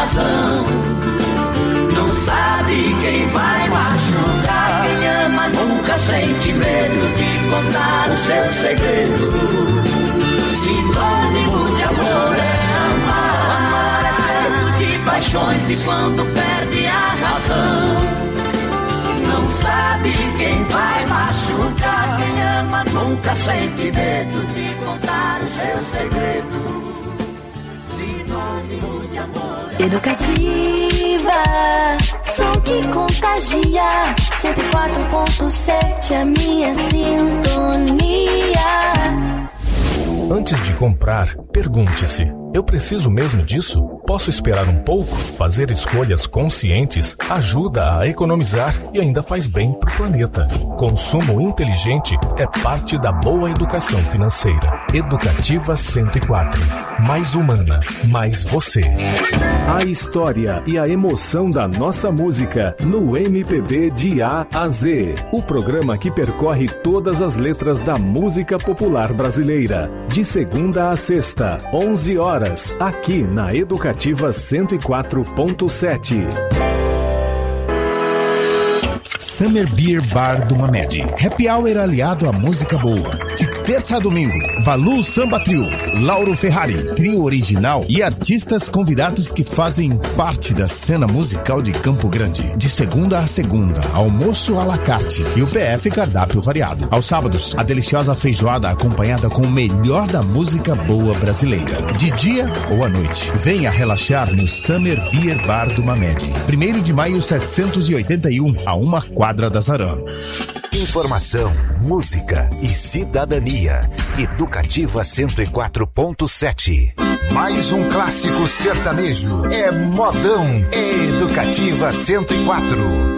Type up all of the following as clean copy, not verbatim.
razão. Não sabe quem vai machucar. Quem ama nunca sente medo de contar o seu segredo. Sinônimo de amor é amar. Amar é feito de paixões e quando perde a razão. Não sabe quem vai machucar. Quem ama nunca sente medo de contar o seu segredo. Sinônimo de amor. Educativa, som que contagia. 104.7 a minha sintonia. Antes de comprar, pergunte-se: eu preciso mesmo disso? Posso esperar um pouco? Fazer escolhas conscientes ajuda a economizar e ainda faz bem para o planeta. Consumo inteligente é parte da boa educação financeira. Educativa 104. Mais humana, mais você. A história e a emoção da nossa música no MPB de A a Z. O programa que percorre todas as letras da música popular brasileira. De segunda a sexta, 11 horas, aqui na Educativa 104.7. Summer Beer Bar do Mamed. Happy Hour aliado à música boa. De terça a domingo, Valu Samba Trio, Lauro Ferrari, trio original e artistas convidados que fazem parte da cena musical de Campo Grande. De segunda a segunda, almoço à la carte e o PF cardápio variado. Aos sábados, a deliciosa feijoada acompanhada com o melhor da música boa brasileira. De dia ou à noite, venha relaxar no Summer Beer Bar do Mamed. 1º de maio 781, a 1 quadra da Zarã. Informação, música e cidadania. Educativa 104.7. Mais um clássico sertanejo. É modão. É Educativa 104.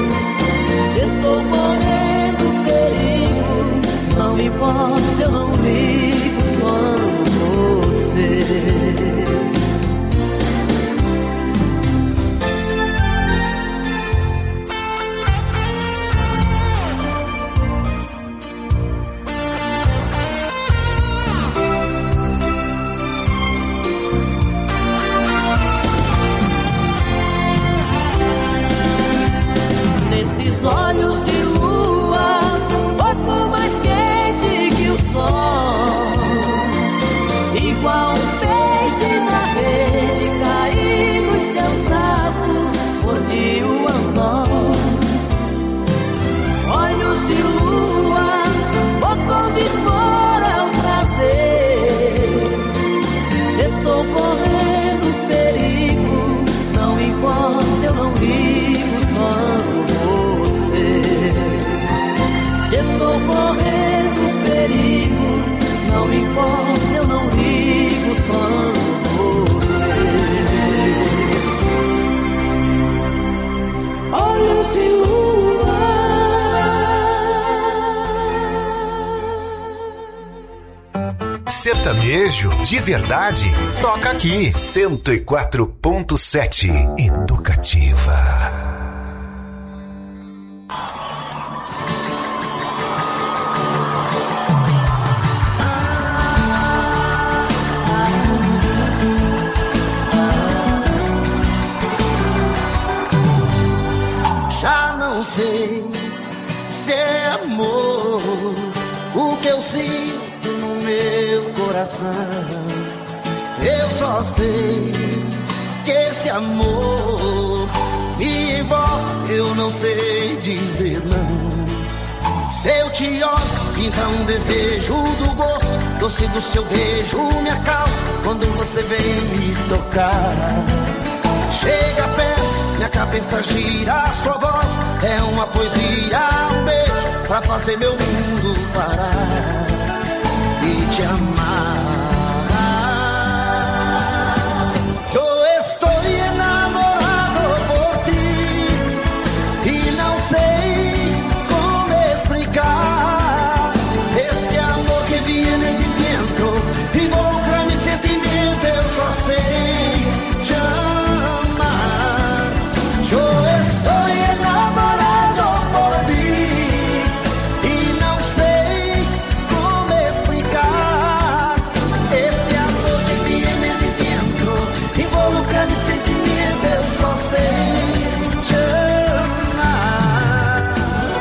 Eu não estou correndo perigo. Não importa, eu não ligo, só você. Olhos de lua. Sertanejo de verdade, toca aqui. 104.7 Educativa. Já não sei se é amor o que eu sinto no meu coração. Eu só sei que esse amor me envolve, eu não sei dizer não. Se eu te olho, então um desejo do gosto doce do seu beijo me acalma quando você vem me tocar. Chega perto, minha cabeça gira, sua voz é uma poesia, um beijo pra fazer meu mundo parar e te amar. Eu estou enamorado por ti e não sei como explicar esse amor que viene de dentro, involucra mi sentimento, eu só sei te amar. Eu estou enamorado por ti e não sei como explicar este amor que viene de dentro, involucra mi sentimento, eu só sei te amar.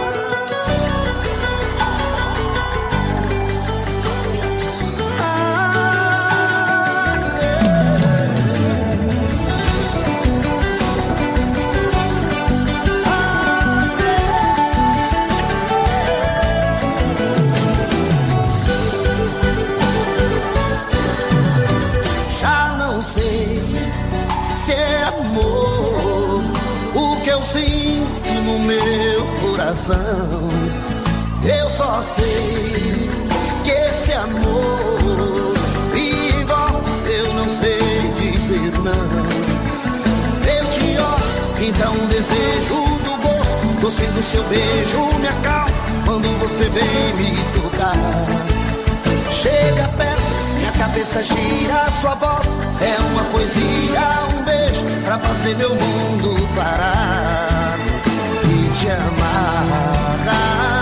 Já não sei se é amor o que eu sinto no meu coração. Eu só sei que esse amor me envolve, eu não sei dizer não. Se eu te olho, então um desejo do gosto doce do seu beijo me acalma quando você vem me tocar. Chega perto, minha cabeça gira, sua voz é uma poesia, um beijo pra fazer meu mundo parar e te amar.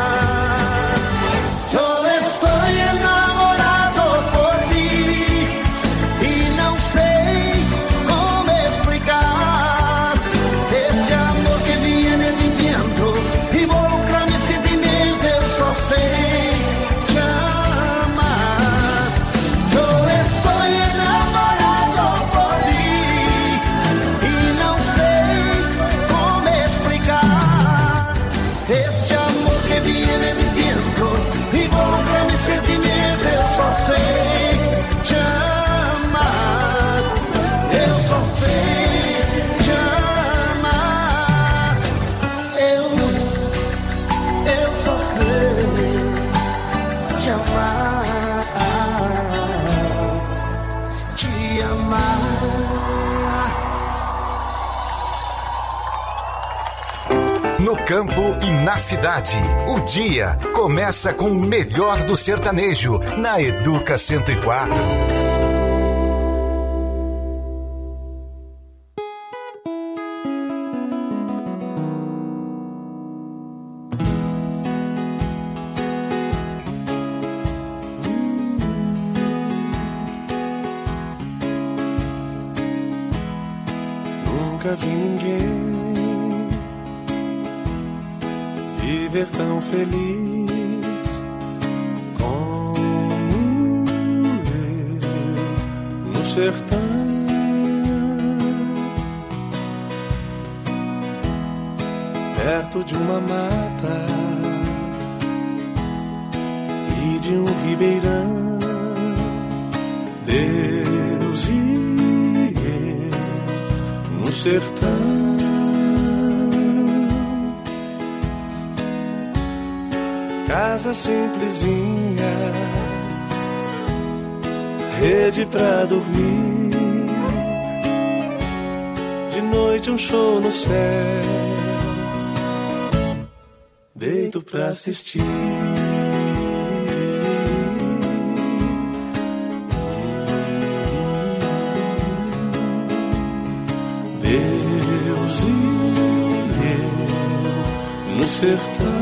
Eu estou enamorado por ti e não sei como explicar esse amor que viene de dentro, involucra mi sentimento, eu só sei te amar. Eu estou enamorado por ti e não sei como explicar esse amor que viene de dentro, involucra mi sentimento, eu só sei te amar. Eu só sei te amar. Eu só sei te amar. Te amar. No campo e na cidade, o dia começa com o melhor do sertanejo na Educa 104. Nunca vi ninguém viver tão feliz como eu no sertão. Perto de uma mata e de um ribeirão, Deus e eu no sertão. casa simplesinha, rede pra dormir, de noite um show no céu, deito pra assistir. Deus e eu no sertão,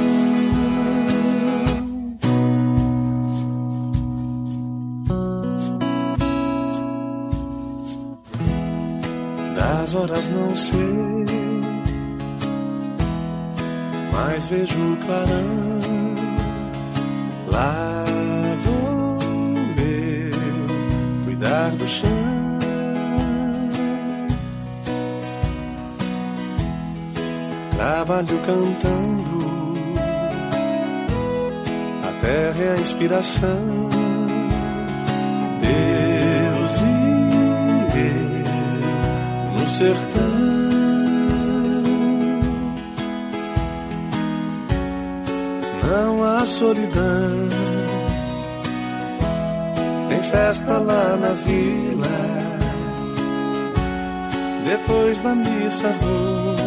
das horas não sei, mas vejo o clarão. Lá vou eu cuidar do chão, trabalho cantando, a terra é a inspiração. Deus e eu no sertão, não há solidão, tem festa lá na vila, depois da missa vou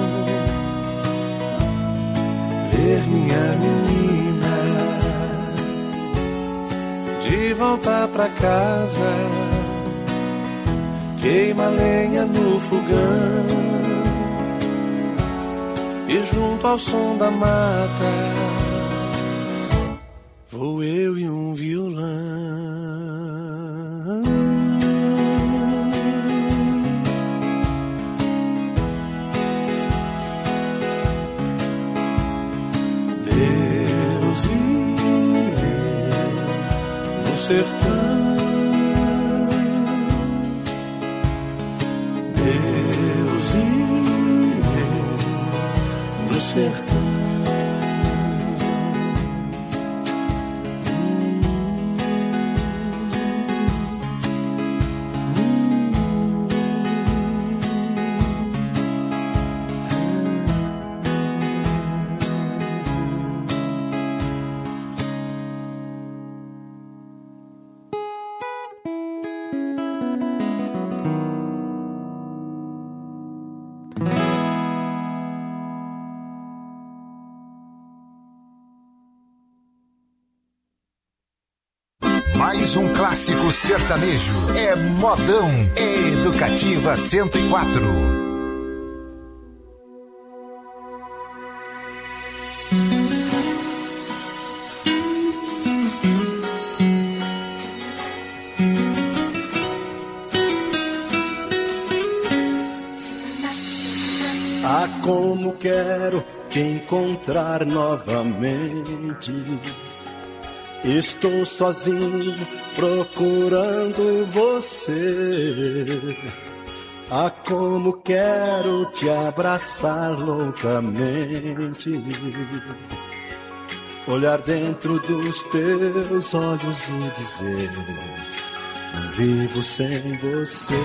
ver minha menina, de volta pra casa, queima lenha no fogão, e junto ao som da mata, vou eu e um violão. Deus e eu no sertão, Deus e eu no sertão. Mais um clássico sertanejo. É modão. É Educativa 104. Ah, como quero te encontrar novamente. Estou sozinho procurando você. Ah, como quero te abraçar loucamente, olhar dentro dos teus olhos e dizer: não vivo sem você.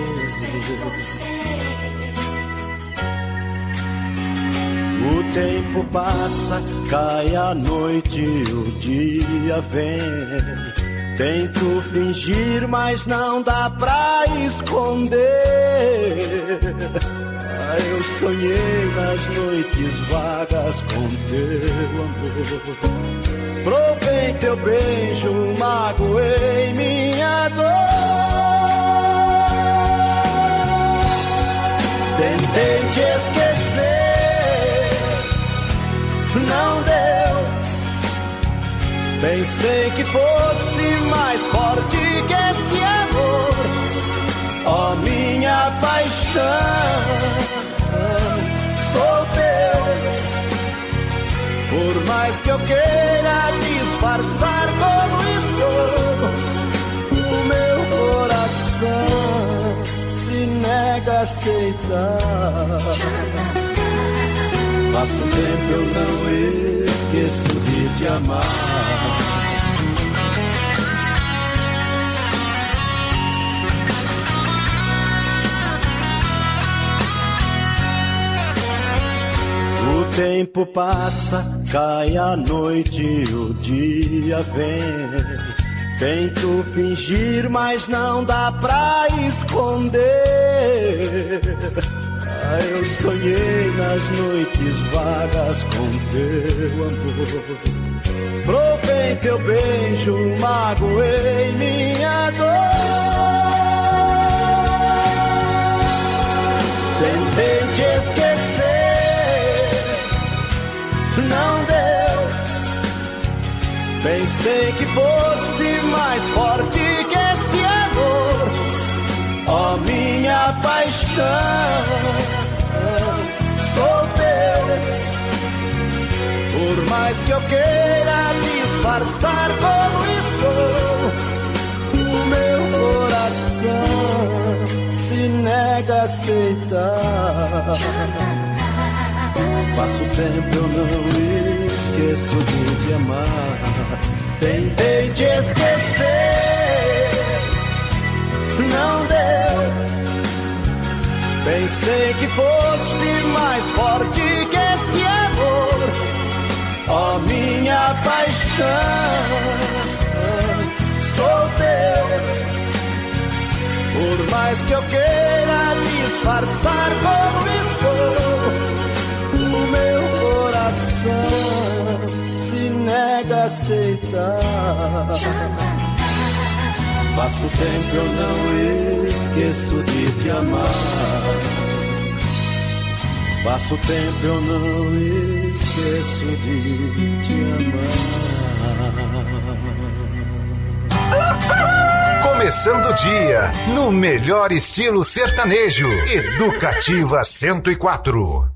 O tempo passa, cai a noite, o dia vem. Tento fingir, mas não dá pra esconder. Ah, eu sonhei nas noites vagas com teu amor. Provei teu beijo, magoei minha dor. Tentei te esquecer, não deu. Pensei que fosse mais forte que esse amor. Ó, minha paixão, sou teu. Por mais que eu queira disfarçar como estou, o meu coração se nega a aceitar. Passo tempo, eu não esqueço de te amar. O tempo passa, Cai a noite e o dia vem. Tento fingir, mas não dá pra esconder. Eu sonhei nas noites vagas com teu amor. Provei teu beijo, magoei minha dor. Tentei te esquecer, não deu. Pensei que fosse mais forte que esse amor. Ó minha paixão, sou teu. Por mais que eu queira disfarçar como estou, o meu coração se nega a aceitar. Passo tempo, eu não esqueço de te amar. Tentei te esquecer, não deu. Pensei que fosse mais forte que esse amor. Ó minha paixão, sou teu. Por mais que eu queira disfarçar como estou, o meu coração se nega a aceitar. Passo tempo, eu não esqueço de te amar. Passo tempo, eu não esqueço de te amar. Começando o dia, no melhor estilo sertanejo. Educativa 104.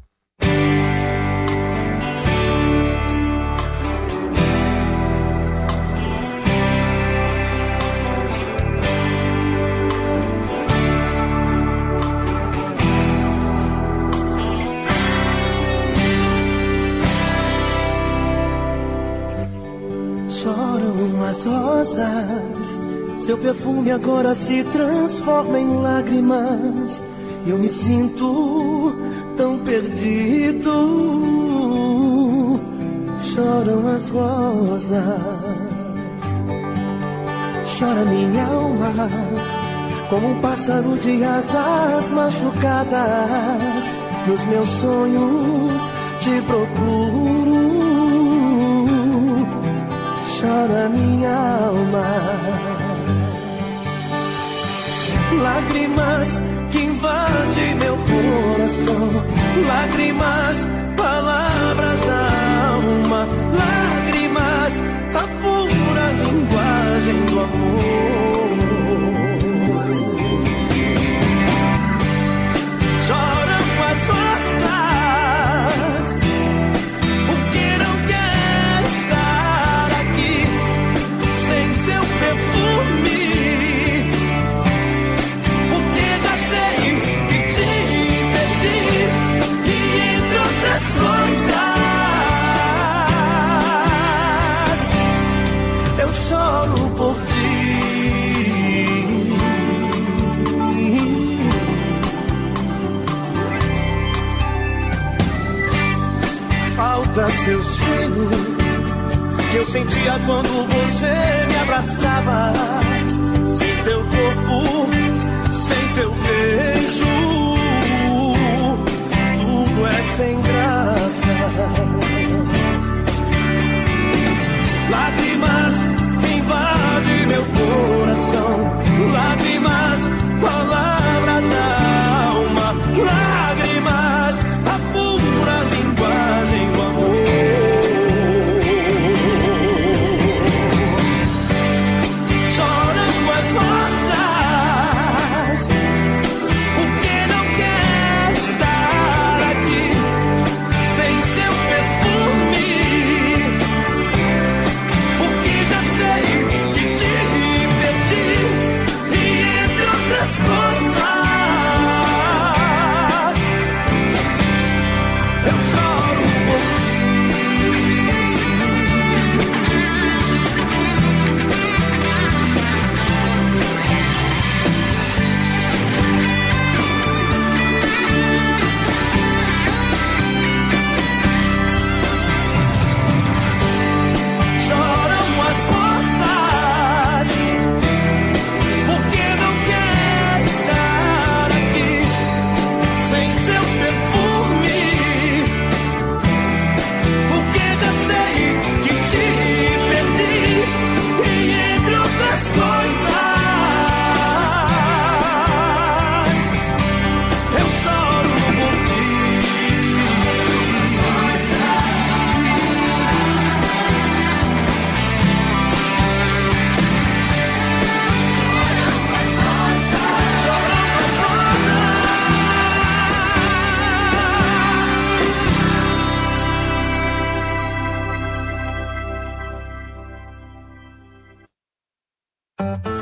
Rosas, seu perfume agora se transforma em lágrimas. Eu me sinto tão perdido. Choram as rosas, chora minha alma, como um pássaro de asas machucadas. Nos meus sonhos te procuro. Chora minha alma, lágrimas que invadem meu coração, lágrimas, palavras da alma, lágrimas, a pura linguagem do amor. Choram as rosas, porque não quero estar aqui sem seu perfume, porque já sei que te perdi, e entre outras coisas eu choro por ti. Falta seu cheiro que eu sentia quando você me abraçava, sem teu corpo, sem teu beijo, tudo é sem graça. Lágrimas que invadem meu coração, lágrimas, palavras da alma, lágrimas, a pura linguagem do amor. Porque não quero estar aqui sem seu perfume.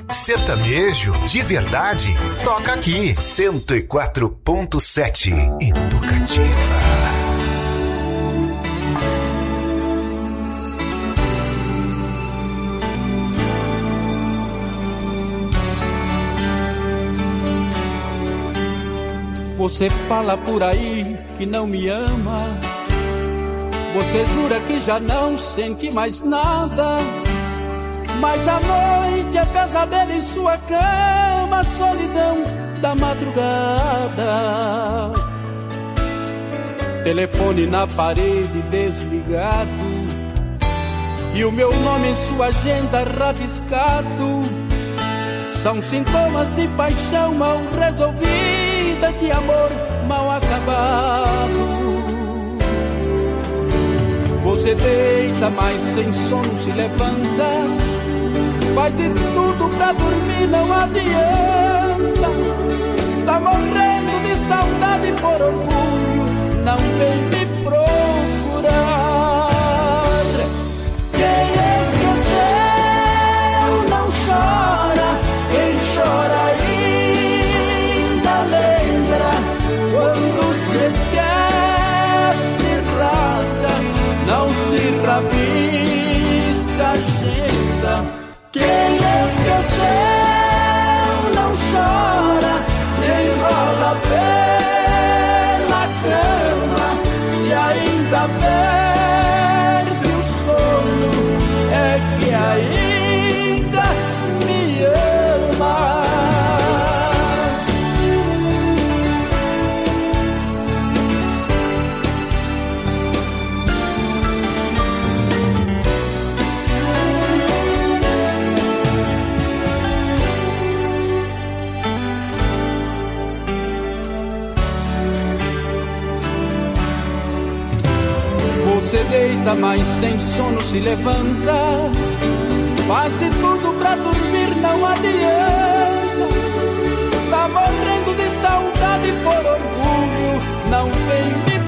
Sertanejo de verdade, toca aqui. 104.7 Educativa. Você fala por aí que não me ama. Você jura que já não sente mais nada. Mas a noite é pesadelo em sua cama, solidão da madrugada. Telefone na parede desligado e o meu nome em sua agenda rabiscado. São sintomas de paixão mal resolvida, de amor mal acabado. Você deita, mas sem sono se levanta. Faz de tudo pra dormir, não adianta. Tá morrendo de saudade por orgulho, não vem me procurar. Quem esqueceu não chora, quem chora ainda lembra. Quando se esquece, rasga, não se rabisca a agenda. Quem esqueceu não chora, nem rola pela cama. Se ainda perde o sono, é que ainda me ama. Você deita, mas sem sono se levanta. Faz de tudo pra dormir, não adianta. Tá morrendo de saudade por orgulho, não vem me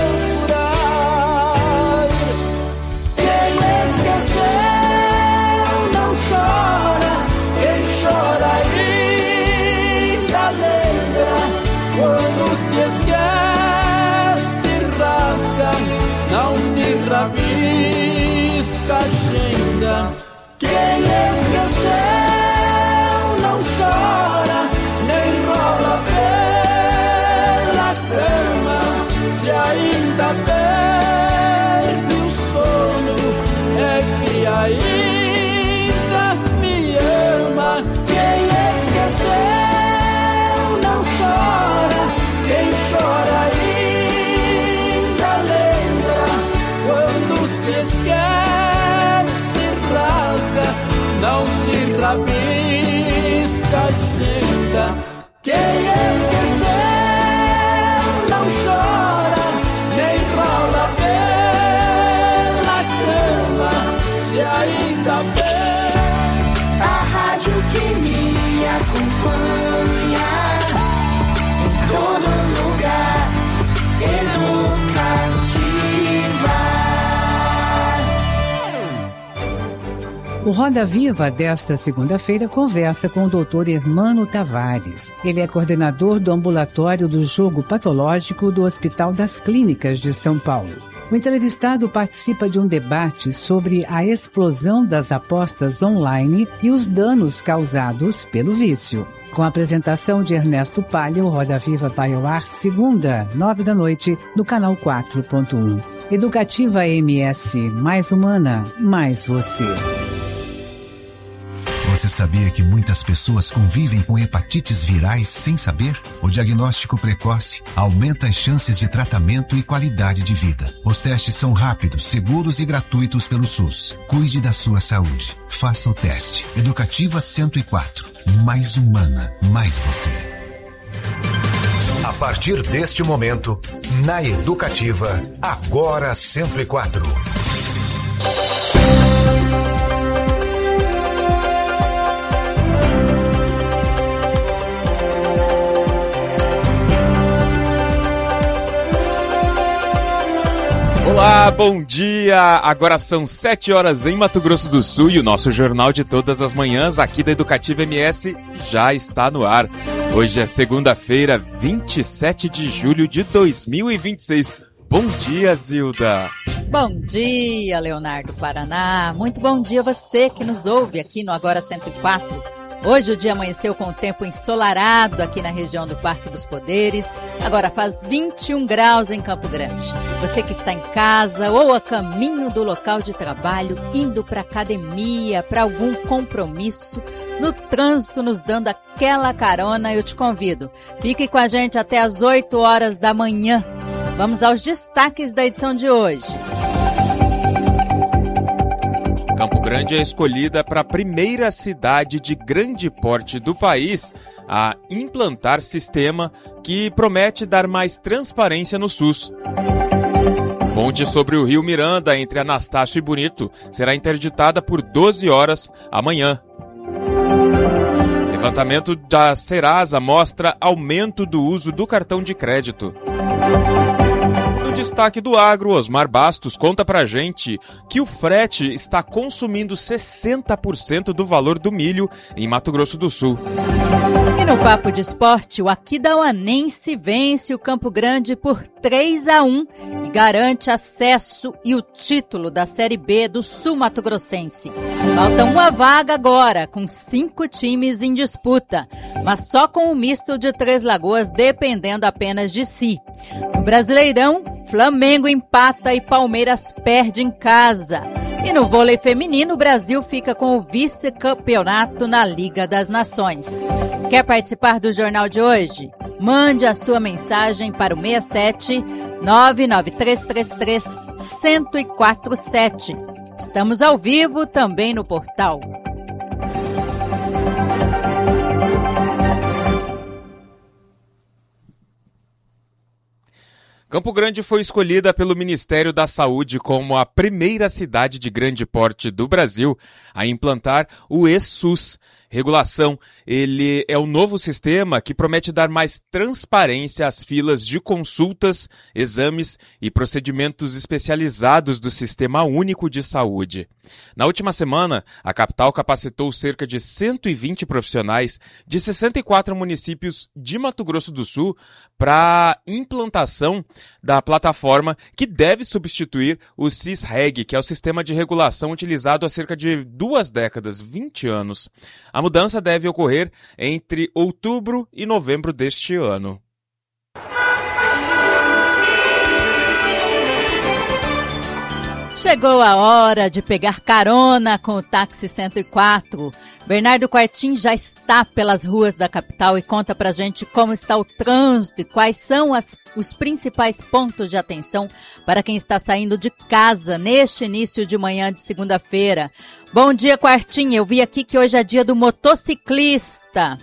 procurar. Quem esqueceu não chora, quem chora ainda lembra. Quando se esquece, rasga, não se rabisca a agenda. Quem esqueceu não chora, nem rola pela cama. Se ainda perde o sono, é que ainda me ama. Quem esqueceu não chora, quem chora ainda lembra. Quando se esquece, rasga, não se rabisca a agenda. Quem esqueceu não chora, nem rola pela cama. Se ainda perde. A rádio que me acompanha em todo lugar, Educativa. O Roda Viva desta segunda-feira conversa com o Dr. Hermano Tavares. Ele é coordenador do ambulatório do jogo patológico do Hospital das Clínicas de São Paulo. O entrevistado participa de um debate sobre a explosão das apostas online e os danos causados pelo vício. Com a apresentação de Ernesto Palha, o Roda Viva vai ao ar segunda, 9h, no canal 4.1. Educativa MS, mais humana, mais você. Você sabia que muitas pessoas convivem com hepatites virais sem saber? O diagnóstico precoce aumenta as chances de tratamento e qualidade de vida. Os testes são rápidos, seguros e gratuitos pelo SUS. Cuide da sua saúde. Faça o teste. Educativa 104. Mais humana, mais você. A partir deste momento, na Educativa, agora 104. Olá, bom dia! Agora são 7 horas em Mato Grosso do Sul e o nosso Jornal de Todas as Manhãs aqui da Educativa MS já está no ar. Hoje é segunda-feira, 27 de julho de 2026. Bom dia, Zilda! Bom dia, Leonardo Paraná. Muito bom dia a você que nos ouve aqui no Agora 104. Hoje o dia amanheceu com o tempo ensolarado aqui na região do Parque dos Poderes. Agora faz 21 graus em Campo Grande. Você que está em casa ou a caminho do local de trabalho, indo para academia, para algum compromisso, no trânsito nos dando aquela carona, eu te convido. Fique com a gente até as 8 horas da manhã. Vamos aos destaques da edição de hoje. Campo Grande é escolhida para a primeira cidade de grande porte do país a implantar sistema que promete dar mais transparência no SUS. Ponte sobre o Rio Miranda, entre Anastácio e Bonito, será interditada por 12 horas amanhã. Levantamento da Serasa mostra aumento do uso do cartão de crédito. No destaque do agro, Osmar Bastos conta pra gente que o frete está consumindo 60% do valor do milho em Mato Grosso do Sul. E no Papo de Esporte, o Aquidauanense vence o Campo Grande por 3-1 e garante acesso e o título da Série B do Sul Mato Grossense. Falta uma vaga agora, com 5 times em disputa, mas só com o misto de Três Lagoas dependendo apenas de si. No Brasileirão, Flamengo empata e Palmeiras perde em casa. E no vôlei feminino, o Brasil fica com o vice-campeonato na Liga das Nações. Quer participar do jornal de hoje? Mande a sua mensagem para o 67 99333 1047. Estamos ao vivo também no portal. Campo Grande foi escolhida pelo Ministério da Saúde como a primeira cidade de grande porte do Brasil a implantar o eSUS. Regulação, ele é um novo sistema que promete dar mais transparência às filas de consultas, exames e procedimentos especializados do Sistema Único de Saúde. Na última semana, a capital capacitou cerca de 120 profissionais de 64 municípios de Mato Grosso do Sul para implantação da plataforma que deve substituir o SIS-REG, que é o sistema de regulação utilizado há cerca de 2 décadas, 20 anos. A mudança deve ocorrer entre outubro e novembro deste ano. Chegou a hora de pegar carona com o táxi 104. Bernardo Quartim já está pelas ruas da capital e conta pra gente como está o trânsito e quais são os principais pontos de atenção para quem está saindo de casa neste início de manhã de segunda-feira. Bom dia, Quartim. Eu vi aqui que hoje é dia do motociclista.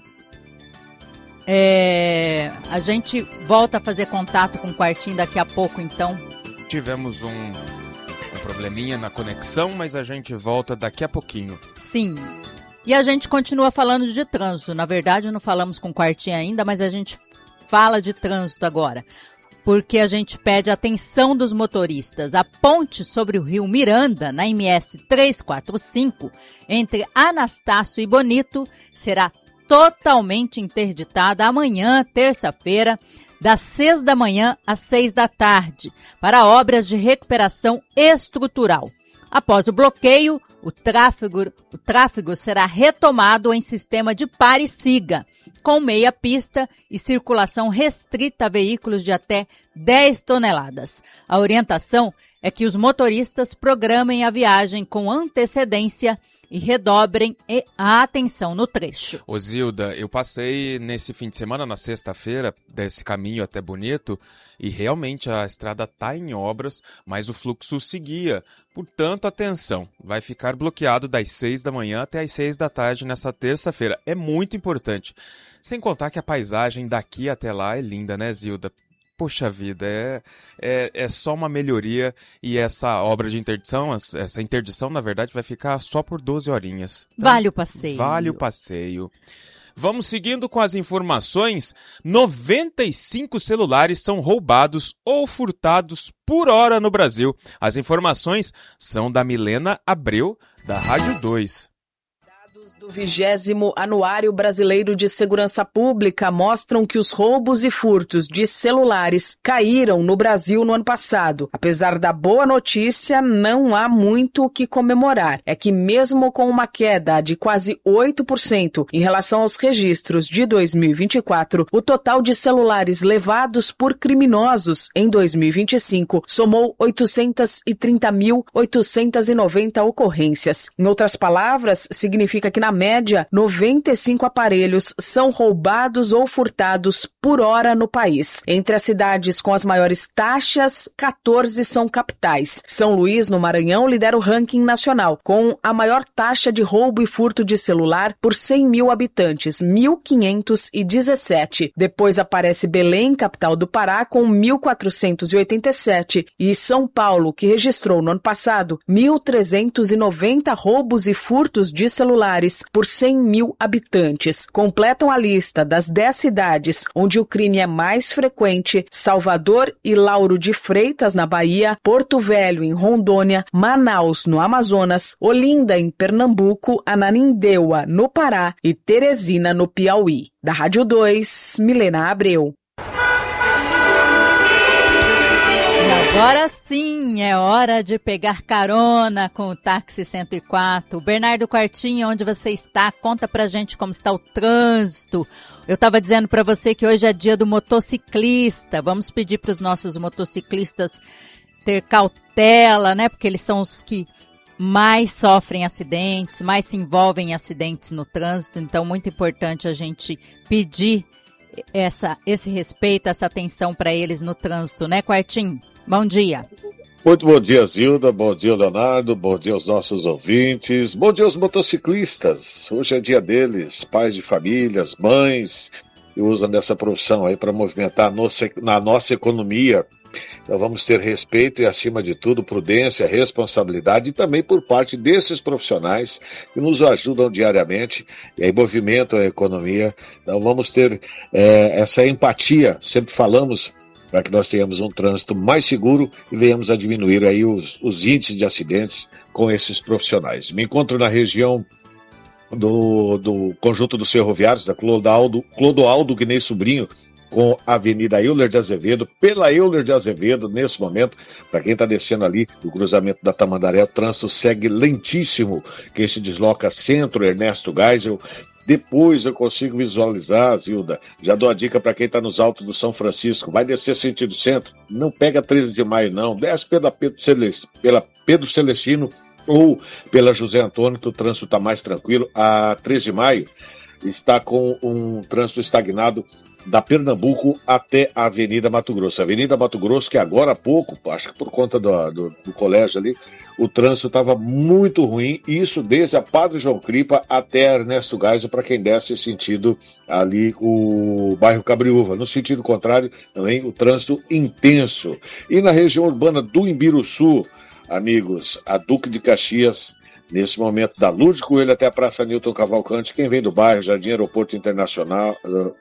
A gente volta a fazer contato com o Quartim daqui a pouco, então. Tivemos um probleminha na conexão, mas a gente volta daqui a pouquinho. Sim. E a gente continua falando de trânsito. Na verdade, não falamos com o Quartim ainda, mas a gente fala de trânsito agora. Porque a gente pede atenção dos motoristas. A ponte sobre o Rio Miranda, na MS 345, entre Anastácio e Bonito, será totalmente interditada amanhã, terça-feira, das 6 da manhã às 6 da tarde, para obras de recuperação estrutural. Após o bloqueio, o tráfego será retomado em sistema de pare e siga, com meia pista e circulação restrita a veículos de até 10 toneladas. A orientação é que os motoristas programem a viagem com antecedência e redobrem a atenção no trecho. Ô Zilda, eu passei nesse fim de semana, na sexta-feira, desse caminho até Bonito, e realmente a estrada está em obras, mas o fluxo seguia. Portanto, atenção, vai ficar bloqueado das 6 da manhã até as 6 da tarde nessa terça-feira. É muito importante. Sem contar que a paisagem daqui até lá é linda, né, Zilda? Poxa vida, é só uma melhoria e essa obra de interdição, essa interdição, na verdade, vai ficar só por 12 horinhas. Então, vale o passeio. Vale o passeio. Vamos seguindo com as informações. 95 celulares são roubados ou furtados por hora no Brasil. As informações são da Milena Abreu, da Rádio 2. O 20º Anuário Brasileiro de Segurança Pública mostram que os roubos e furtos de celulares caíram no Brasil no ano passado. Apesar da boa notícia, não há muito o que comemorar. É que mesmo com uma queda de quase 8% em relação aos registros de 2024, o total de celulares levados por criminosos em 2025 somou 830.890 ocorrências. Em outras palavras, significa que na média, 95 aparelhos são roubados ou furtados por hora no país. Entre as cidades com as maiores taxas, 14 são capitais. São Luís, no Maranhão, lidera o ranking nacional, com a maior taxa de roubo e furto de celular por 100 mil habitantes, 1.517. Depois aparece Belém, capital do Pará, com 1.487. E São Paulo, que registrou no ano passado 1.390 roubos e furtos de celulares por 100 mil habitantes. Completam a lista das 10 cidades onde o crime é mais frequente: Salvador e Lauro de Freitas, na Bahia, Porto Velho, em Rondônia, Manaus, no Amazonas, Olinda, em Pernambuco, Ananindeua, no Pará e Teresina, no Piauí. Da Rádio 2, Milena Abreu. Agora sim, é hora de pegar carona com o Táxi 104. Bernardo Quartinho, onde você está? Conta pra gente como está o trânsito. Eu estava dizendo para você que hoje é dia do motociclista. Vamos pedir para os nossos motociclistas ter cautela, né? Porque eles são os que mais sofrem acidentes, mais se envolvem em acidentes no trânsito. Então, muito importante a gente pedir esse respeito, essa atenção para eles no trânsito, né, Quartinho? Bom dia. Muito bom dia, Zilda. Bom dia, Leonardo. Bom dia aos nossos ouvintes. Bom dia aos motociclistas. Hoje é dia deles, pais de famílias, mães, que usam dessa profissão aí para movimentar na nossa economia. Então vamos ter respeito e, acima de tudo, prudência, responsabilidade, e também por parte desses profissionais que nos ajudam diariamente e aí movimentam a economia. Então vamos ter essa empatia, sempre falamos, para que nós tenhamos um trânsito mais seguro e venhamos a diminuir aí os índices de acidentes com esses profissionais. Me encontro na região do Conjunto dos Ferroviários, da Clodoaldo Guinei Sobrinho, com a Avenida Euler de Azevedo, pela Euler de Azevedo, nesse momento, para quem está descendo ali do cruzamento da Tamandaré, o trânsito segue lentíssimo, quem se desloca centro, Ernesto Geisel. Depois eu consigo visualizar, Zilda, já dou a dica para quem está nos altos do São Francisco, vai descer sentido centro, não pega 13 de maio não, desce pela Pedro Celestino ou pela José Antônio, que o trânsito está mais tranquilo. A 13 de maio está com um trânsito estagnado da Pernambuco até a Avenida Mato Grosso. A Avenida Mato Grosso, que agora há pouco, acho que por conta do colégio ali, o trânsito estava muito ruim, e isso desde a Padre João Cripa até Ernesto Geisel, para quem desce sentido ali o bairro Cabriúva. No sentido contrário, também o trânsito intenso. E na região urbana do Imbiruçu, amigos, a Duque de Caxias, nesse momento, da Lourdes Coelho até a Praça Newton Cavalcante, quem vem do bairro Jardim Aeroporto Internacional,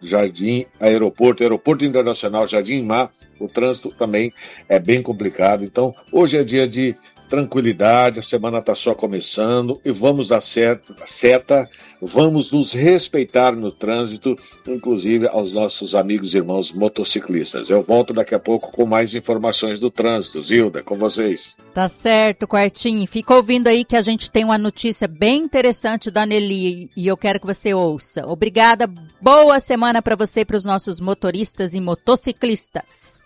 Aeroporto Internacional, Jardim Mar, o trânsito também é bem complicado. Então, hoje é dia de tranquilidade, a semana está só começando e vamos dar seta, vamos nos respeitar no trânsito, inclusive aos nossos amigos e irmãos motociclistas. Eu volto daqui a pouco com mais informações do trânsito. Zilda, com vocês. Tá certo, Quartinho. Fica ouvindo aí que a gente tem uma notícia bem interessante da Nelly e eu quero que você ouça. Obrigada, boa semana para você e para os nossos motoristas e motociclistas.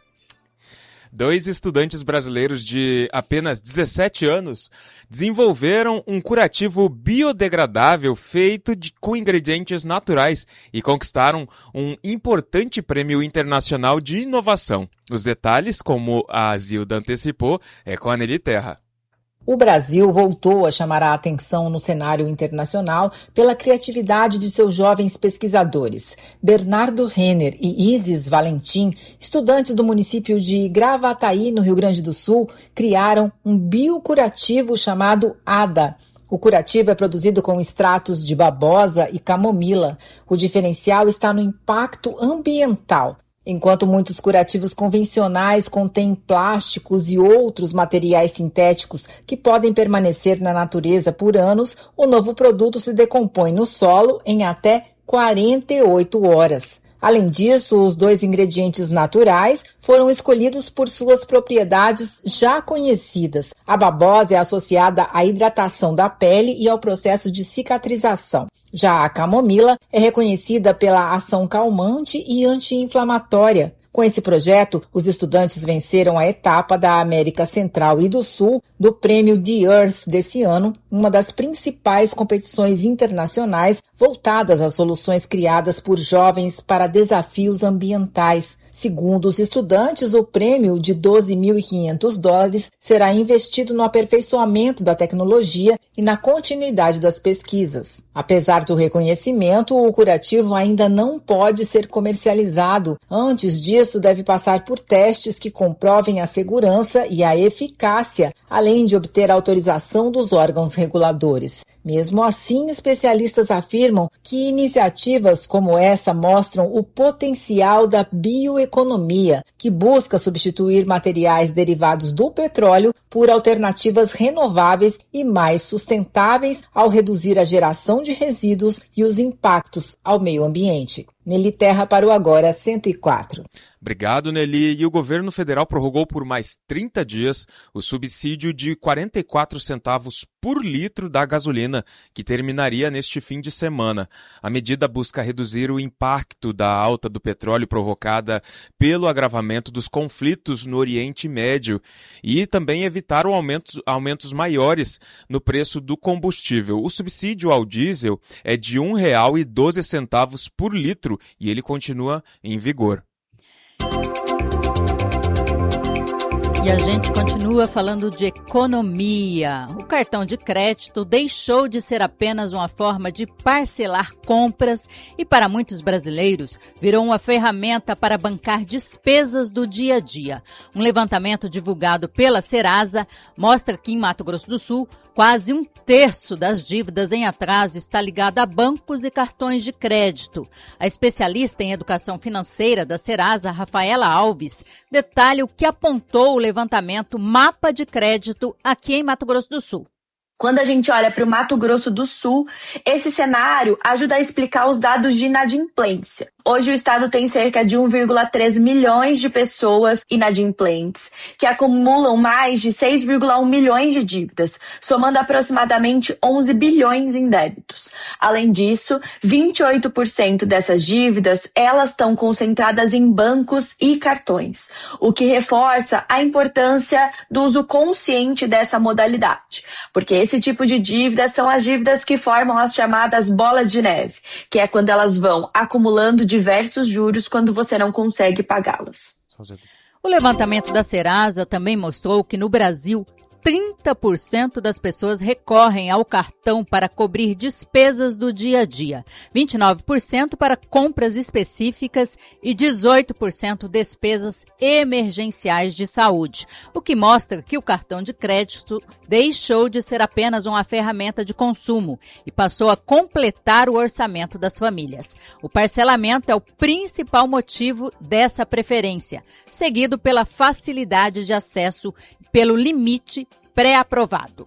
2 estudantes brasileiros de apenas 17 anos desenvolveram um curativo biodegradável feito com ingredientes naturais e conquistaram um importante prêmio internacional de inovação. Os detalhes, como a Zilda antecipou, é com a Nelly Terra. O Brasil voltou a chamar a atenção no cenário internacional pela criatividade de seus jovens pesquisadores. Bernardo Renner e Isis Valentim, estudantes do município de Gravataí, no Rio Grande do Sul, criaram um biocurativo chamado ADA. O curativo é produzido com extratos de babosa e camomila. O diferencial está no impacto ambiental. Enquanto muitos curativos convencionais contêm plásticos e outros materiais sintéticos que podem permanecer na natureza por anos, o novo produto se decompõe no solo em até 48 horas. Além disso, os 2 ingredientes naturais foram escolhidos por suas propriedades já conhecidas. A babosa é associada à hidratação da pele e ao processo de cicatrização. Já a camomila é reconhecida pela ação calmante e anti-inflamatória. Com esse projeto, os estudantes venceram a etapa da América Central e do Sul do Prêmio The Earth desse ano, uma das principais competições internacionais voltadas a soluções criadas por jovens para desafios ambientais. Segundo os estudantes, o prêmio de $12.500 será investido no aperfeiçoamento da tecnologia e na continuidade das pesquisas. Apesar do reconhecimento, o curativo ainda não pode ser comercializado. Antes disso, deve passar por testes que comprovem a segurança e a eficácia, além de obter a autorização dos órgãos reguladores. Mesmo assim, especialistas afirmam que iniciativas como essa mostram o potencial da bioeconomia, que busca substituir materiais derivados do petróleo por alternativas renováveis e mais sustentáveis ao reduzir a geração de resíduos e os impactos ao meio ambiente. Nelly Terra para o Agora 104. Obrigado, Nelly. E o governo federal prorrogou por mais 30 dias o subsídio de 44 centavos por litro da gasolina, que terminaria neste fim de semana. A medida busca reduzir o impacto da alta do petróleo provocada pelo agravamento dos conflitos no Oriente Médio e também evitar aumentos maiores no preço do combustível. O subsídio ao diesel é de R$ 1,12 por litro e ele continua em vigor. E a gente continua falando de economia. O cartão de crédito deixou de ser apenas uma forma de parcelar compras e, para muitos brasileiros, virou uma ferramenta para bancar despesas do dia a dia. Um levantamento divulgado pela Serasa mostra que, em Mato Grosso do Sul, quase 1/3 das dívidas em atraso está ligada a bancos e cartões de crédito. A especialista em educação financeira da Serasa, Rafaela Alves, detalha o que apontou o levantamento Mapa de Crédito aqui em Mato Grosso do Sul. Quando a gente olha para o Mato Grosso do Sul, esse cenário ajuda a explicar os dados de inadimplência. Hoje o estado tem cerca de 1,3 milhões de pessoas inadimplentes, que acumulam mais de 6,1 milhões de dívidas, somando aproximadamente 11 bilhões em débitos. Além disso, 28% dessas dívidas, elas estão concentradas em bancos e cartões, o que reforça a importância do uso consciente dessa modalidade, porque esse tipo de dívidas são as dívidas que formam as chamadas bolas de neve, que é quando elas vão acumulando diversos juros quando você não consegue pagá-las. O levantamento da Serasa também mostrou que no Brasil 30% das pessoas recorrem ao cartão para cobrir despesas do dia a dia, 29% para compras específicas e 18% despesas emergenciais de saúde, o que mostra que o cartão de crédito deixou de ser apenas uma ferramenta de consumo e passou a completar o orçamento das famílias. O parcelamento é o principal motivo dessa preferência, seguido pela facilidade de acesso pelo limite pré-aprovado.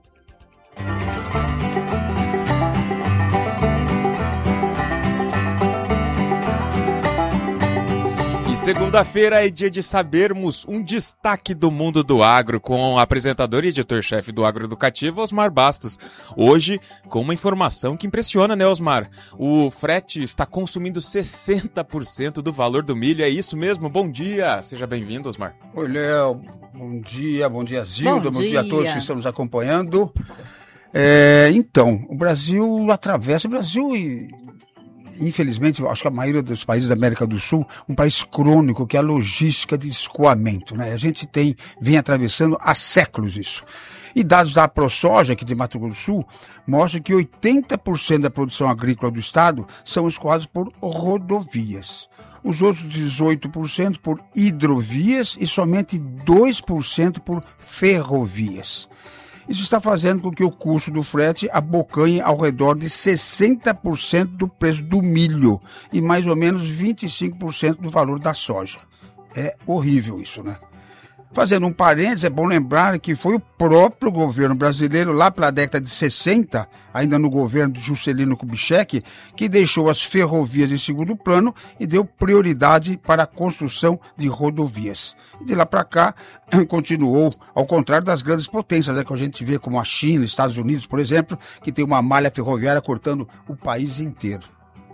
E segunda-feira é dia de sabermos um destaque do mundo do agro com o apresentador e editor-chefe do Agroeducativo, Osmar Bastos. Hoje, com uma informação que impressiona, né, Osmar? O frete está consumindo 60% do valor do milho, é isso mesmo? Bom dia! Seja bem-vindo, Osmar. Oi, Léo. Bom dia, Zilda. Bom dia a todos que estão nos acompanhando. Então, o Brasil atravessa... Infelizmente, acho que a maioria dos países da América do Sul, um país crônico, que é a logística de escoamento, né? A gente vem atravessando há séculos isso. E dados da ProSoja, aqui de Mato Grosso do Sul, mostram que 80% da produção agrícola do estado são escoados por rodovias. Os outros 18% por hidrovias e somente 2% por ferrovias. Isso está fazendo com que o custo do frete abocanhe ao redor de 60% do preço do milho e mais ou menos 25% do valor da soja. É horrível isso, né? Fazendo um parênteses, é bom lembrar que foi o próprio governo brasileiro, lá pela década de 60, ainda no governo de Juscelino Kubitschek, que deixou as ferrovias em segundo plano e deu prioridade para a construção de rodovias. E de lá para cá, continuou, ao contrário das grandes potências, que a gente vê como a China, Estados Unidos, por exemplo, que tem uma malha ferroviária cortando o país inteiro.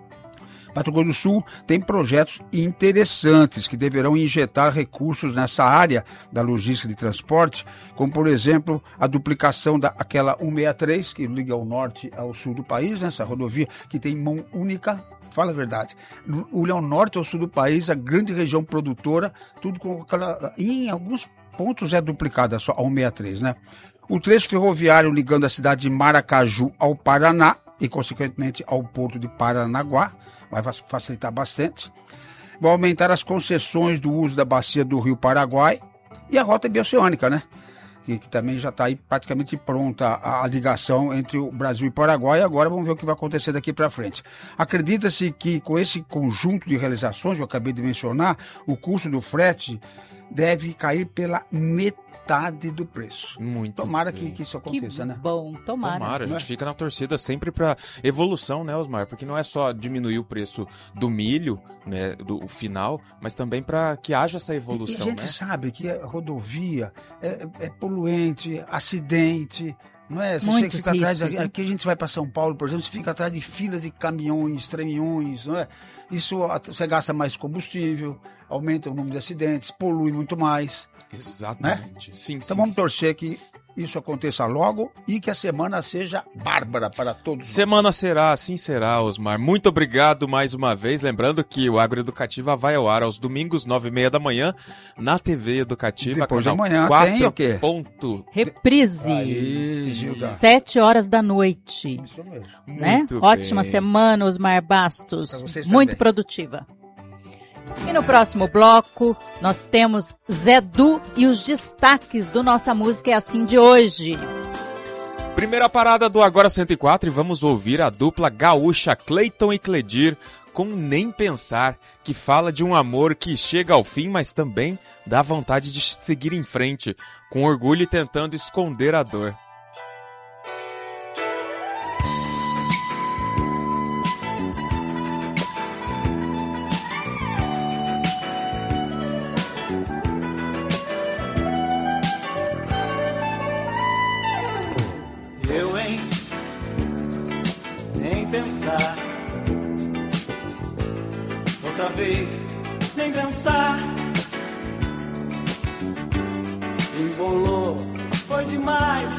Mato Grosso do Sul tem projetos interessantes que deverão injetar recursos nessa área da logística de transporte, como, por exemplo, a duplicação daquela 163, que liga ao norte ao sul do país, né, essa rodovia que tem mão única. Fala a verdade. Olha ao norte ao sul do país, a grande região produtora, tudo com aquela... E em alguns pontos é duplicada só a 163, né? O trecho ferroviário ligando a cidade de Maracaju ao Paraná e, consequentemente, ao porto de Paranaguá, vai facilitar bastante. Vai aumentar as concessões do uso da bacia do Rio Paraguai e a rota bioceânica, né? Que também já está aí praticamente pronta a ligação entre o Brasil e o Paraguai. Agora vamos ver o que vai acontecer daqui para frente. Acredita-se que com esse conjunto de realizações que eu acabei de mencionar, o custo do frete deve cair pela metade do preço. Muito Tomara que isso aconteça, né? Bom, tomara. A gente fica na torcida sempre para evolução, né, Osmar? Porque não é só diminuir o preço do milho, né, do final, mas também para que haja essa evolução, e a gente sabe que a rodovia é poluente, acidente, não é? Você fica atrás, aqui a gente vai para São Paulo, por exemplo, você fica atrás de filas de caminhões, tremiões, não é? Isso você gasta mais combustível, aumenta o número de acidentes, polui muito mais. Exatamente. Né? Sim, então vamos torcer que isso aconteça logo e que a semana seja bárbara para todos. Semana será, assim será, Osmar. Muito obrigado mais uma vez. Lembrando que o Agroeducativa vai ao ar aos domingos, 9h30 da manhã, na TV Educativa. Depois de amanhã 4. tem o quê? Reprise. Aí, Gilda. 7 horas da noite. Isso mesmo. Né? Muito Ótima bem. semana, Osmar Bastos. Muito também. produtiva. E no próximo bloco, nós temos Zé Du e os destaques do Nossa Música é Assim de hoje. Primeira parada do Agora 104 e vamos ouvir a dupla gaúcha Cleiton e Cledir com Nem Pensar, que fala de um amor que chega ao fim, mas também dá vontade de seguir em frente, com orgulho e tentando esconder a dor. Pensar outra vez, nem pensar. Embolou, foi demais.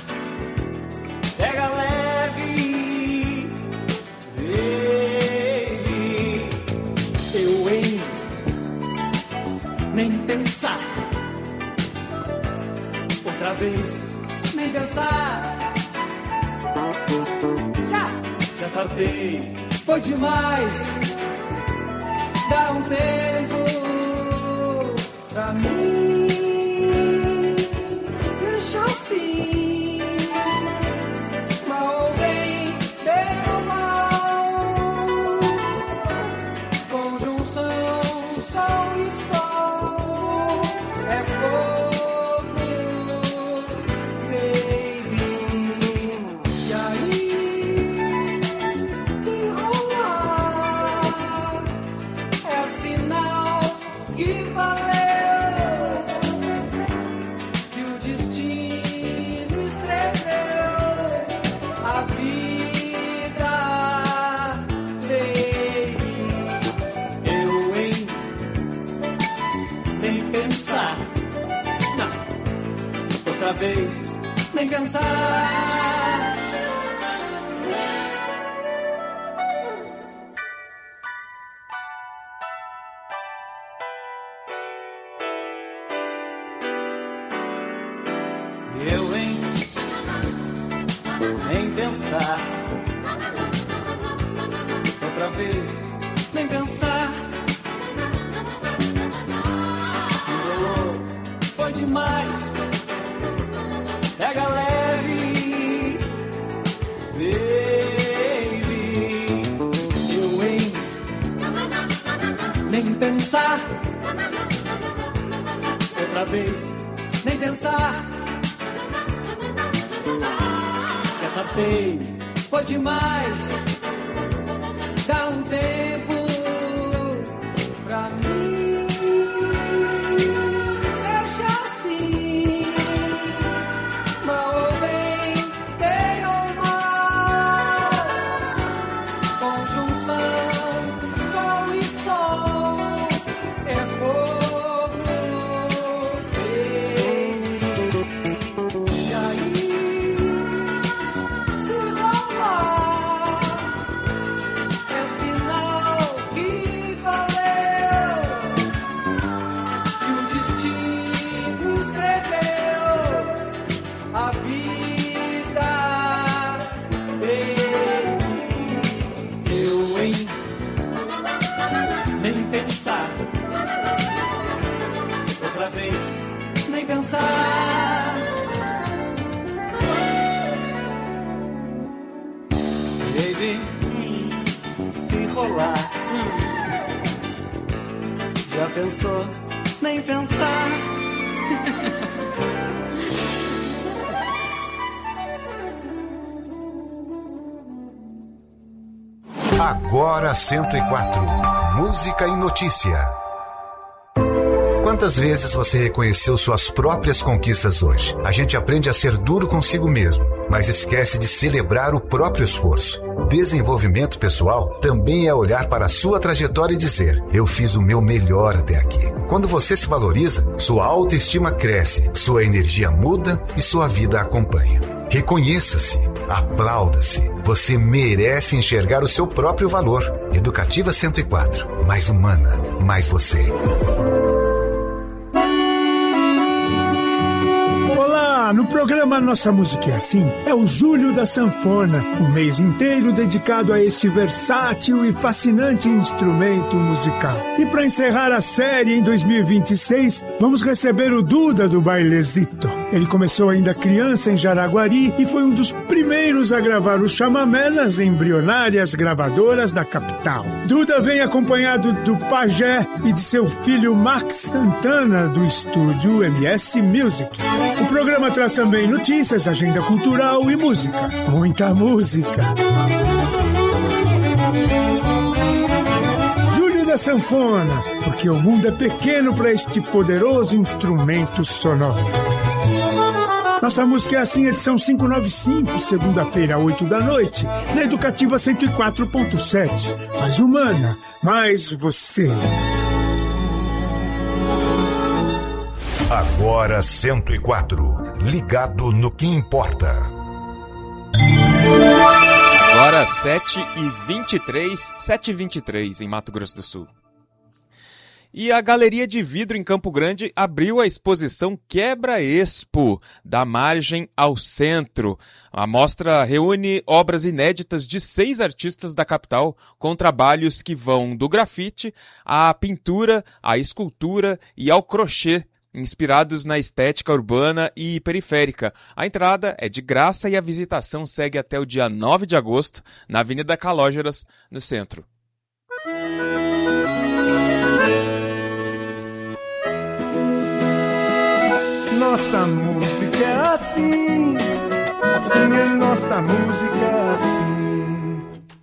Pega leve, baby. Eu nem pensar. Outra vez, nem pensar. Já sartei, foi demais. Dá um tempo pra mim. Deixa assim, mal ou bem, bem ou mal. Conjunção, sol e sol é pouco, baby. E aí? Outra vez, nem pensar. Eu nem pensar. Outra vez, nem pensar. Foi demais. Pega leve. nem pensar. Outra vez, nem pensar. Dessa vez foi demais. Dá um tempo pra mim. Deixa assim, mal ou bem, bem ou mal. Conjunção, sol e sol é fogo. E aí, se rolar, é sinal que valeu. E o destino escreveu a vida dele. Eu, hein? Nem pensar. Outra vez, nem pensar. Baby, se rolar. Já pensou? Nem pensar. Agora 104. Música e notícia. Quantas vezes você reconheceu suas próprias conquistas hoje? A gente aprende a ser duro consigo mesmo, mas esquece de celebrar o próprio esforço. Desenvolvimento pessoal também é olhar para a sua trajetória e dizer: eu fiz o meu melhor até aqui. Quando você se valoriza, sua autoestima cresce, sua energia muda e sua vida acompanha. Reconheça-se, aplauda-se. Você merece enxergar o seu próprio valor. Educativa 104. Mais humana, mais você. Olá, no programa Nossa Música é Assim, é o Júlio da Sanfona, um mês inteiro dedicado a este versátil e fascinante instrumento musical. E para encerrar a série em 2026, vamos receber o Duda do Bailezito. Ele começou ainda criança em Jaraguari e foi um dos primeiros a gravar o chamamé nas embrionárias gravadoras da capital. Duda vem acompanhado do pajé e de seu filho Max Santana, do estúdio MS Music. O programa traz também notícias, agenda cultural e música. Muita música. Júlio da Sanfona, porque o mundo é pequeno para este poderoso instrumento sonoro. Nossa Música é Assim, edição 595, segunda-feira, 8 da noite, na Educativa 104.7. Mais humana, mais você. Agora 104. Ligado no que importa. Agora 7h23 em Mato Grosso do Sul. E a Galeria de Vidro em Campo Grande abriu a exposição Quebra Expo, da margem ao centro. A mostra reúne obras inéditas de 6 artistas da capital, com trabalhos que vão do grafite à pintura, à escultura e ao crochê, inspirados na estética urbana e periférica. A entrada é de graça e a visitação segue até o dia 9 de agosto, na Avenida Calógeras, no centro. Nossa música é assim, assim é nossa música assim.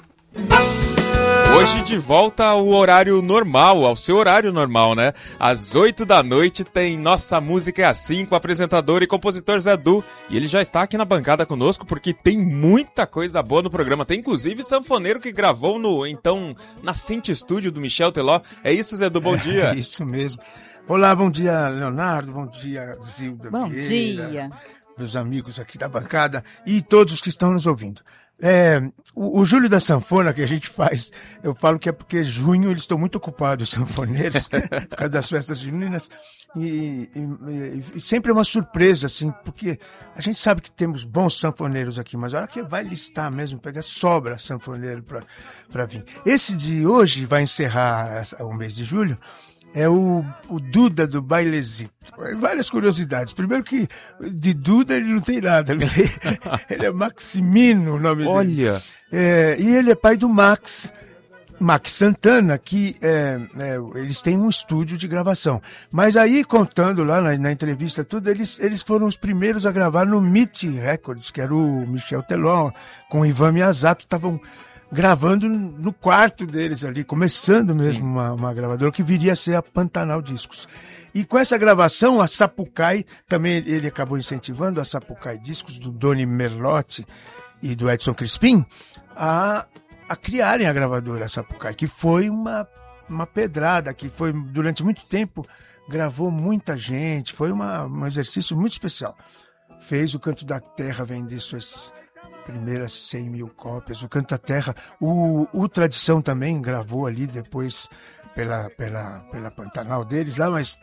Hoje de volta ao horário normal, ao seu horário normal, né? Às 8 da noite tem Nossa Música é Assim, com o apresentador e compositor Zé Du. E ele já está aqui na bancada conosco porque tem muita coisa boa no programa. Tem inclusive sanfoneiro que gravou no, então, nascente estúdio do Michel Teló. É isso, Zé Du? Bom dia. É isso mesmo. Olá, bom dia, Leonardo, bom dia, Zilda Bom Vieira, dia. meus amigos aqui da bancada e todos os que estão nos ouvindo. O Júlio da Sanfona que a gente faz, eu falo que é porque junho eles estão muito ocupados, os sanfoneiros, por causa das festas juninas, e sempre é uma surpresa, assim, porque a gente sabe que temos bons sanfoneiros aqui, mas a hora que vai listar mesmo, pega sobra sanfoneiro para vir. Esse de hoje vai encerrar o mês de julho, é o Duda do Bailezito. Várias curiosidades. Primeiro que de Duda ele não tem nada. Ele é Maximino, o nome dele. Olha! E ele é pai do Max. Max Santana, que eles têm um estúdio de gravação. Mas aí, contando lá na entrevista tudo, eles foram os primeiros a gravar no MIT Records, que era o Michel Teló, com o Ivan Miyazato, estavam gravando no quarto deles ali, começando mesmo uma gravadora que viria a ser a Pantanal Discos. E com essa gravação, a Sapucaí, também ele acabou incentivando a Sapucaí Discos, do Doni Merlotti e do Edson Crispim, a criarem a gravadora Sapucaí, que foi uma pedrada, que foi, durante muito tempo, gravou muita gente, foi um exercício muito especial. Fez o Canto da Terra vender suas primeiras 100 mil cópias, o Canto da Terra, o Tradição também gravou ali depois pela Pantanal deles lá, mas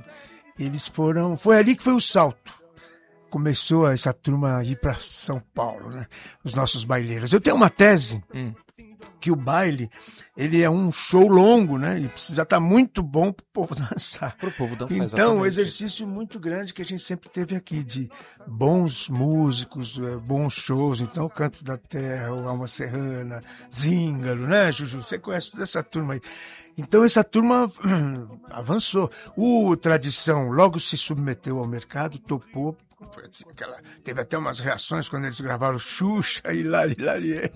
foi ali que foi o salto. Começou essa turma a ir para São Paulo, né? Os nossos baileiros. Eu tenho uma tese que o baile, ele é um show longo, né? E precisa estar muito bom para o povo dançar. Para o povo dançar, então, exatamente. Um exercício muito grande que a gente sempre teve aqui, de bons músicos, bons shows. Então, Canto da Terra, o Alma Serrana, Zíngaro, né, Juju? Você conhece toda essa turma aí. Então, essa turma avançou. O Tradição logo se submeteu ao mercado, topou. Foi assim, teve até umas reações quando eles gravaram Xuxa e Lari.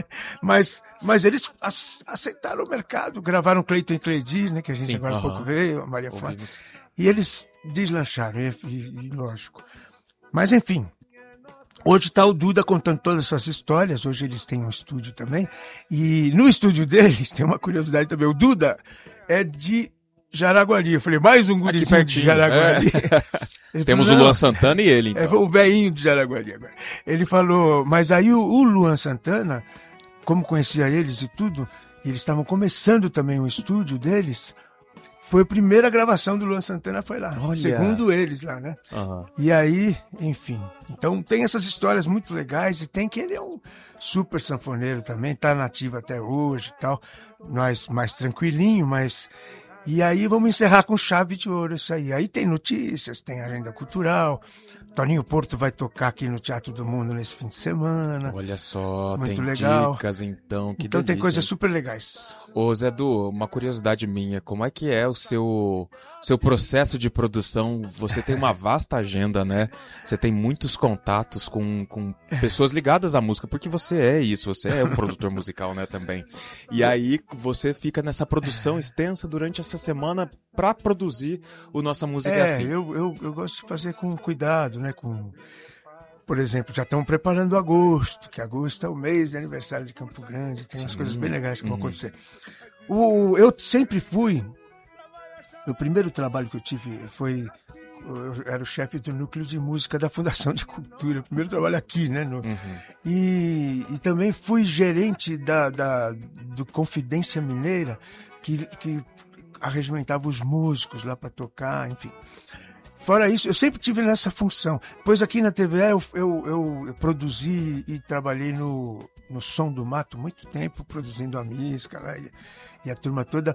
Mas eles aceitaram o mercado, gravaram Cleiton e Cleidir, né, que a gente agora há pouco veio, a Maria Fátima. E eles deslancharam, e lógico. Mas enfim, hoje está o Duda contando todas essas histórias, hoje eles têm um estúdio também, e no estúdio deles tem uma curiosidade também, o Duda é de Jaraguari. Eu falei, mais um gurizinho de Jaraguari. Temos falou, o Luan Santana e ele, então. É o velhinho de Jaraguari agora. Ele falou, mas aí o Luan Santana, como conhecia eles e tudo, eles estavam começando também um estúdio deles, foi a primeira gravação do Luan Santana, foi lá. Olha. Segundo eles lá, né? E aí, enfim. Então tem essas histórias muito legais e tem que ele é um super sanfoneiro também, tá nativo até hoje e tal. Nós mais tranquilinho, mas... E aí vamos encerrar com chave de ouro isso aí. Aí tem notícias, tem agenda cultural. Toninho Porto vai tocar aqui no Teatro do Mundo nesse fim de semana. Olha só, muito tem legal. Dicas então, que então delícia, tem coisas hein? super legais. Ô Zé Du, uma curiosidade minha, como é que é o seu processo de produção? Você tem uma vasta agenda, né? Você tem muitos contatos com pessoas ligadas à música, porque você é isso, você é um produtor musical, né, também. E aí você fica nessa produção extensa durante essa semana para produzir o Nossa Música é Assim. Eu gosto de fazer com cuidado, né? Por exemplo, já estamos preparando agosto, que agosto é o mês de aniversário de Campo Grande, tem umas coisas bem legais que vão acontecer. Eu sempre fui, o primeiro trabalho que eu tive eu era o chefe do núcleo de música da Fundação de Cultura, o primeiro trabalho aqui, né? E também fui gerente do Confidência Mineira, que arregimentava os músicos lá para tocar, enfim. Fora isso, eu sempre tive nessa função. Pois aqui na TVE eu produzi e trabalhei no Som do Mato muito tempo, produzindo a música lá, e a turma toda,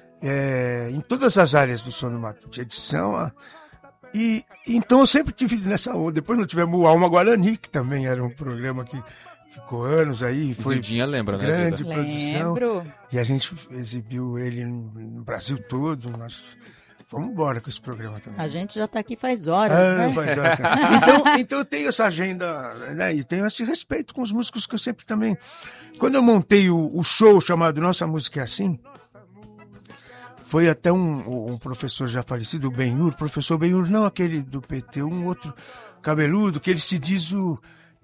em todas as áreas do Som do Mato, de edição. E então eu sempre tive nessa onda. Depois nós tivemos o Alma Guarani, que também era um programa que ficou anos aí. Foi Zildinha lembra, né, grande Zilda? produção. Lembro. E a gente exibiu ele no Brasil todo. Nós vamos embora com esse programa também. A gente já está aqui faz horas, né? Faz horas. Então eu tenho essa agenda, né? E tenho esse respeito com os músicos que eu sempre também... Quando eu montei o show chamado Nossa Música é Assim, foi até um professor já falecido, o Benhur, professor Benhur, não aquele do PT, um outro cabeludo, que ele se diz o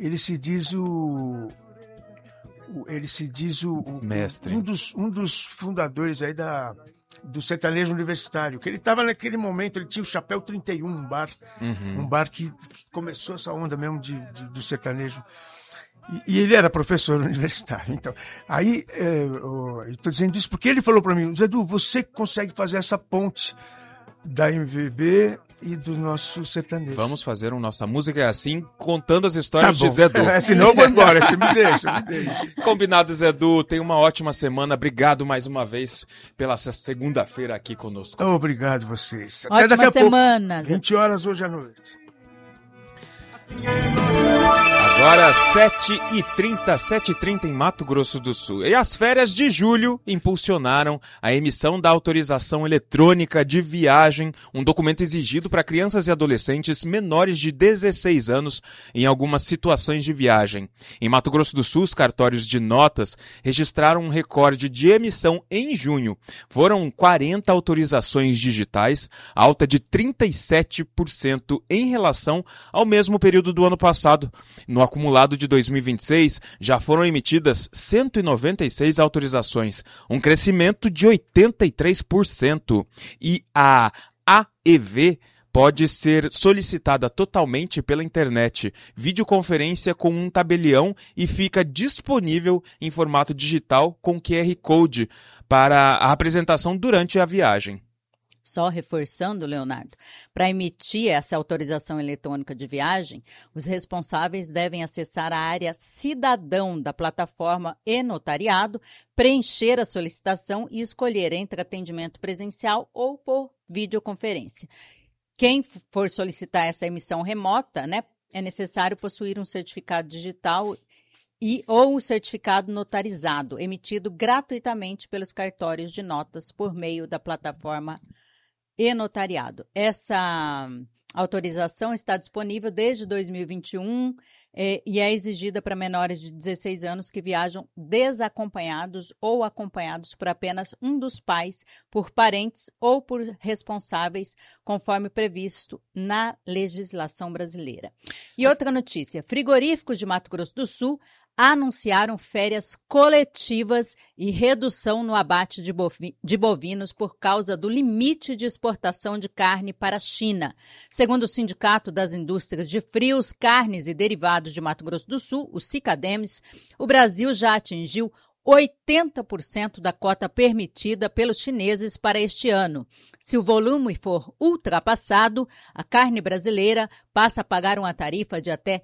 mestre. Um dos fundadores aí do sertanejo universitário, que ele estava naquele momento, ele tinha o Chapéu 31, um bar que começou essa onda mesmo do sertanejo. E ele era professor universitário. Então, aí, eu estou dizendo isso porque ele falou para mim, Zé Du, você consegue fazer essa ponte da MPB e do nosso sertanejo. Vamos fazer um Nossa Música é Assim, contando as histórias de Zé Du. Senão eu vou embora, você me deixa. Combinado, Zé Du. Tenha uma ótima semana. Obrigado mais uma vez pela segunda-feira aqui conosco. Obrigado vocês. Até Ótima daqui a semana, pouco. 20 horas hoje à noite. Agora 7h30 em Mato Grosso do Sul. E as férias de julho impulsionaram a emissão da autorização eletrônica de viagem, um documento exigido para crianças e adolescentes menores de 16 anos em algumas situações de viagem. Em Mato Grosso do Sul, os cartórios de notas registraram um recorde de emissão em junho. Foram 40 autorizações digitais, alta de 37% em relação ao mesmo período do ano passado. No acumulado de 2026, já foram emitidas 196 autorizações, um crescimento de 83%. E a AEV pode ser solicitada totalmente pela internet, videoconferência com um tabelião e fica disponível em formato digital com QR Code para a apresentação durante a viagem. Só reforçando, Leonardo, para emitir essa autorização eletrônica de viagem, os responsáveis devem acessar a área Cidadão da plataforma e-notariado, preencher a solicitação e escolher entre atendimento presencial ou por videoconferência. Quem for solicitar essa emissão remota, é necessário possuir um certificado digital ou um certificado notarizado, emitido gratuitamente pelos cartórios de notas por meio da plataforma e-notariado. Essa autorização está disponível desde 2021 e é exigida para menores de 16 anos que viajam desacompanhados ou acompanhados por apenas um dos pais, por parentes ou por responsáveis, conforme previsto na legislação brasileira. E outra notícia: frigoríficos de Mato Grosso do Sul anunciaram férias coletivas e redução no abate de bovinos por causa do limite de exportação de carne para a China. Segundo o Sindicato das Indústrias de Frios, Carnes e Derivados de Mato Grosso do Sul, o Sicademes, o Brasil já atingiu 80% da cota permitida pelos chineses para este ano. Se o volume for ultrapassado, a carne brasileira passa a pagar uma tarifa de até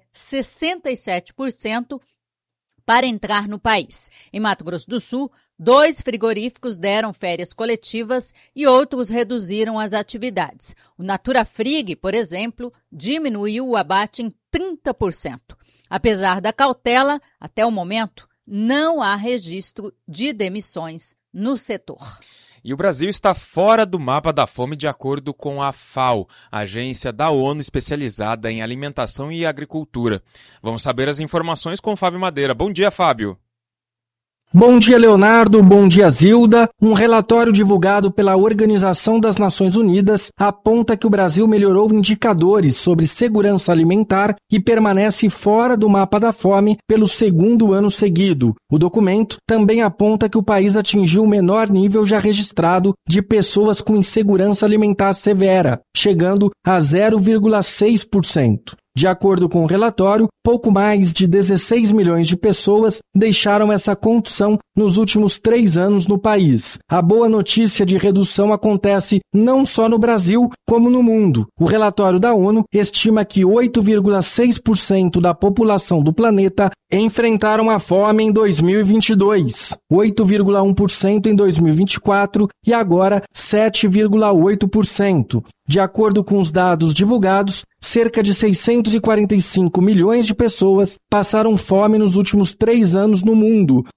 67% para entrar no país. Em Mato Grosso do Sul, 2 frigoríficos deram férias coletivas e outros reduziram as atividades. O Natura Frig, por exemplo, diminuiu o abate em 30%. Apesar da cautela, até o momento, não há registro de demissões no setor. E o Brasil está fora do mapa da fome de acordo com a FAO, a agência da ONU especializada em alimentação e agricultura. Vamos saber as informações com o Fábio Madeira. Bom dia, Fábio. Bom dia, Leonardo. Bom dia, Zilda. Um relatório divulgado pela Organização das Nações Unidas aponta que o Brasil melhorou indicadores sobre segurança alimentar e permanece fora do mapa da fome pelo segundo ano seguido. O documento também aponta que o país atingiu o menor nível já registrado de pessoas com insegurança alimentar severa, chegando a 0,6%. De acordo com o relatório, pouco mais de 16 milhões de pessoas deixaram essa condição nos últimos 3 anos no país. A boa notícia de redução acontece não só no Brasil, como no mundo. O relatório da ONU estima que 8,6% da população do planeta enfrentaram a fome em 2022, 8,1% em 2024 e agora 7,8%. De acordo com os dados divulgados, cerca de 645 milhões de pessoas passaram fome nos últimos 3 anos no mundo,